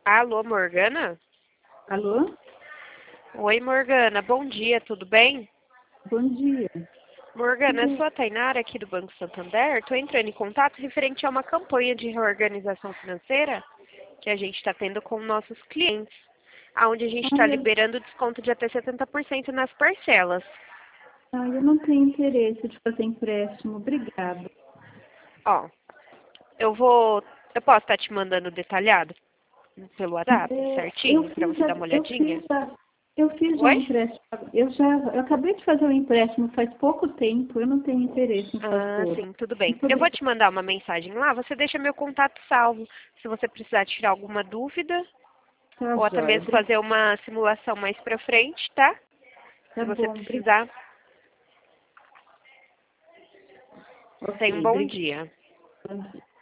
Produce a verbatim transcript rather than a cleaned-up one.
Alô, Morgana? Alô? Oi, Morgana. Bom dia, tudo bem? Bom dia. Morgana, eu Tudo- sou a Tainara aqui do Banco Santander. Estou entrando em contato referente a uma campanha de reorganização financeira que a gente está tendo com nossos clientes, onde a gente está Ah, eu, liberando desconto de até setenta por cento nas parcelas. ah, eu não tenho interesse de fazer empréstimo, obrigada. Ó, eu vou... Eu posso estar te mandando detalhado pelo WhatsApp, É, eu certinho, para fiz, você dar a, uma eu olhadinha? fiz, a, eu fiz um Oi? empréstimo, eu já eu acabei de fazer um empréstimo faz pouco tempo, eu não tenho interesse em Ah, fazer. sim, tudo bem. Muito Eu vou obrigada. te mandar uma mensagem lá, você deixa meu contato salvo. Se você precisar tirar alguma dúvida, Tá, ou até joia. mesmo Obri- fazer uma simulação mais pra frente, tá? Se Tá você bom, obrigada. precisar, tenha um Ok, bom dia. obrigada.